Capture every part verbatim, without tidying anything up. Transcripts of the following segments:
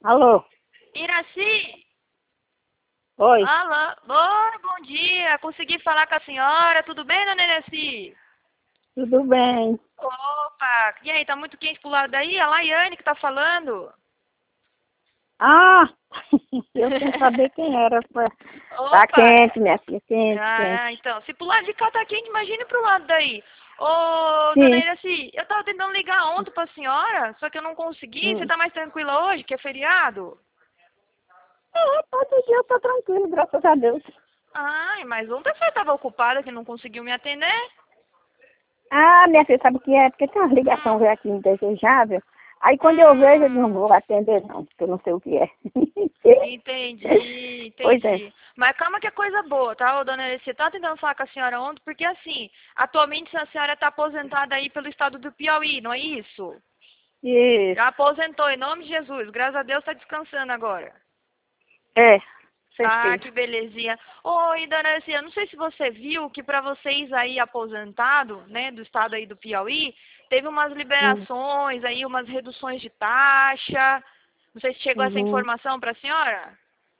Alô? Iraci? Oi? Alô? Oi, bom dia. Consegui falar com a senhora. Tudo bem, dona Iraci? Tudo bem? Opa! E aí, tá muito quente pro lado daí? A Laiane que tá falando. Ah! Eu sem saber quem era. Pô. Tá Opa! quente, minha filha. Quente, Ah, quente. então. Se pro lado de cá tá quente, imagine pro lado daí. Ô, dona Sim. Iraci, eu tava tentando ligar ontem pra senhora, só que eu não consegui. Você Hum. tá mais tranquila hoje, que é feriado? É, todo dia eu tô tranquilo, graças a Deus. Ai, mas ontem você tava ocupada que não conseguiu me atender? Ah, minha filha, sabe o que é? Porque tem uma ligação Hum. veio aqui indesejável. Aí quando eu vejo, eu não Hum. vou atender não, porque eu não sei o que é. Entendi, Pois é. entendi. Mas calma que é coisa boa, tá, ô, dona Alice? Você tá tentando falar com a senhora ontem, porque assim, atualmente a senhora tá aposentada aí pelo estado do Piauí, não é isso? Isso. Já aposentou, em nome de Jesus. Graças a Deus tá descansando agora. É, Ah, certeza. que belezinha. Oi, dona Alice, eu não sei se você viu que para vocês aí aposentados, né, do estado aí do Piauí, teve umas Hum. liberações aí, umas reduções de taxa. Não sei se chegou essa Uhum. informação para a senhora.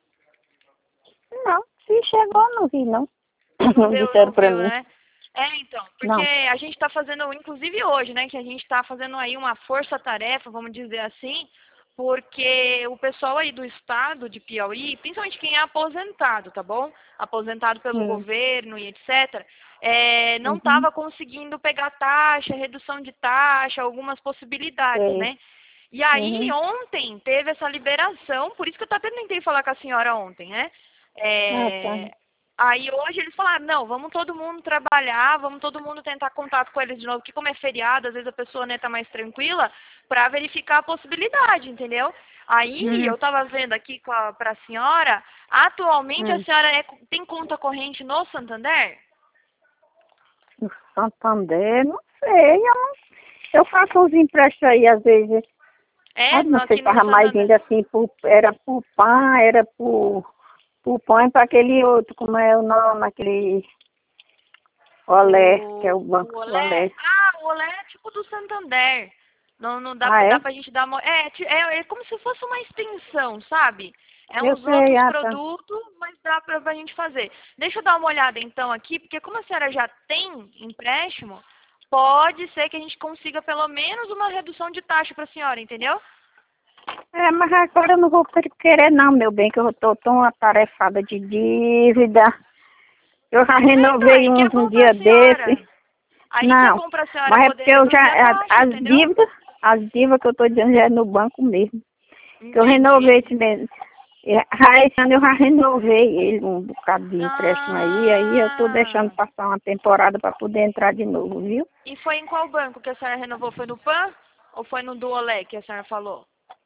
Não, se chegou, não vi, não. Não Não deu, disseram não pra viu, mim. né? É, então, porque Não. a gente está fazendo, inclusive hoje, né, que a gente está fazendo aí uma força-tarefa, vamos dizer assim, porque o pessoal aí do estado de Piauí, principalmente quem é aposentado, tá bom? Aposentado pelo Hum. governo e etcétera, é, não Uhum. estava conseguindo pegar taxa, redução de taxa, algumas possibilidades, Sei. né? E aí, Uhum. ontem teve essa liberação, por isso que eu até tentei falar com a senhora ontem, né? Ah, tá. É, aí hoje eles falaram, não, vamos todo mundo trabalhar, vamos todo mundo tentar contato com eles de novo, que como é feriado, às vezes a pessoa né, tá mais tranquila, para verificar a possibilidade, entendeu? Aí Hum. eu tava vendo aqui com a, pra senhora, atualmente a Hum. senhora é- tem conta corrente no Santander? No Santander, não sei. Eu, não- eu faço uns empréstimos aí, às vezes. É, Ah, não não, sei, aqui no tava mais Santander. ainda assim, por, era por pão, era por, por pão para aquele outro, como é o nome, aquele Olé, que é o O, banco o Olé? Olé. Ah, o Olé é tipo do Santander. Não, não dá, Ah, pra- dá é? pra gente dar uma. É, ti- é, é como se fosse uma extensão, sabe? É Eu uns sei, outros ah, tá. produtos, mas dá pra, pra gente fazer. Deixa eu dar uma olhada então aqui, porque como a senhora já tem empréstimo, pode ser que a gente consiga pelo menos uma redução de taxa pra senhora, entendeu? É, mas agora eu não vou querer não, meu bem, que eu tô tão atarefada de dívida. Eu já É, então, renovei aí que é uns um bom pra dia desse. senhora. Aí que é Não, bom pra senhora mas é poder porque eu já, reduzir a a- taxa, as entendeu? dívidas, as dívidas que eu estou dizendo já é no banco mesmo. Que eu renovei Entendi. esse mês. E, ah, esse ano eu já renovei ele, um bocado de empréstimo aí, aí eu estou deixando Ah. passar uma temporada para poder entrar de novo, viu? E foi em qual banco que a senhora renovou? Foi no Pan ou foi no Duolé que a senhora falou?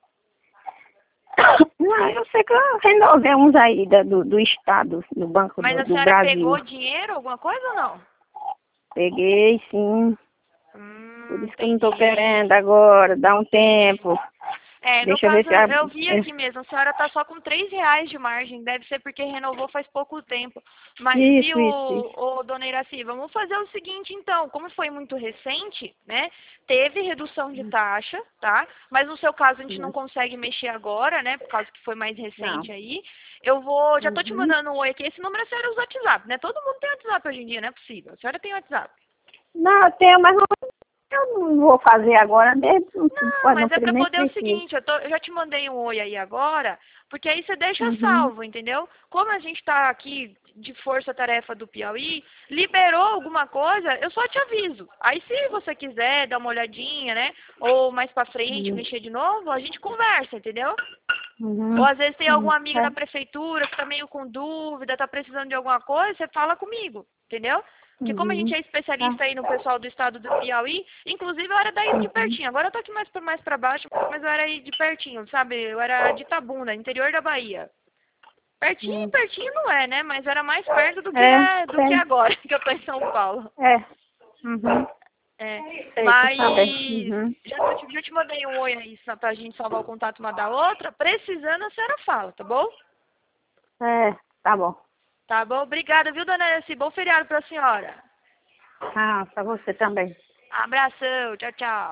Não, eu sei que eu renovei uns aí da- do, do estado, do Banco Mas do, a do senhora Brasil. pegou dinheiro, alguma coisa ou não? Peguei, sim. Por Hum, isso que eu não estou entendi. querendo agora, dá um Entendi. tempo. É, no Deixa eu ver caso, se... A, eu vi é, aqui mesmo, a senhora tá só com três reais de margem, deve ser porque renovou faz pouco tempo. Mas, isso, viu, isso, isso. ô, dona Iraci, vamos fazer o seguinte então, como foi muito recente, né, teve redução de taxa, tá? Mas no seu caso a gente não Uhum. consegue mexer agora, né, por causa que foi mais Não. recente aí. Eu vou, já tô te Uhum. mandando um oi aqui, esse número a senhora usa WhatsApp, né? Todo mundo tem WhatsApp hoje em dia, não é possível. A senhora tem WhatsApp. Não, eu tenho, mas não, eu não vou fazer agora mesmo. Não, Não, pode, não, mas é pre- pra nem poder o preciso. seguinte, eu, tô- eu já te mandei um oi aí agora, porque aí você deixa Uhum. salvo, entendeu? Como a gente tá aqui de força-tarefa do Piauí, liberou alguma coisa, eu só te aviso. Aí se você quiser dar uma olhadinha, né, ou mais pra frente Uhum. mexer de novo, a gente conversa, entendeu? Ou Uhum. às vezes tem algum Uhum. amigo É. da prefeitura que tá meio com dúvida, tá precisando de alguma coisa, você fala comigo, entendeu? Porque como a gente Uhum. é Tá. especialista aí no pessoal do estado do Piauí, inclusive eu era daí de Uhum. pertinho. Agora eu tô aqui mais pra, mais pra baixo, mas eu era aí de pertinho, sabe? Eu era de Itabuna, interior da Bahia. Pertinho, Uhum. pertinho não é, né? Mas era mais perto do que É, é, do que tem. agora, que eu tô em São Paulo. É. Uhum. É, Sei, tô mas sabendo. Uhum. já, eu te- já te mandei um oi aí só pra gente salvar o contato uma da outra. Precisando, a senhora fala, tá bom? É, tá bom. Tá bom? Obrigada, viu, dona Nancy? Bom feriado pra senhora. Ah, pra você também. Abração, tchau, tchau.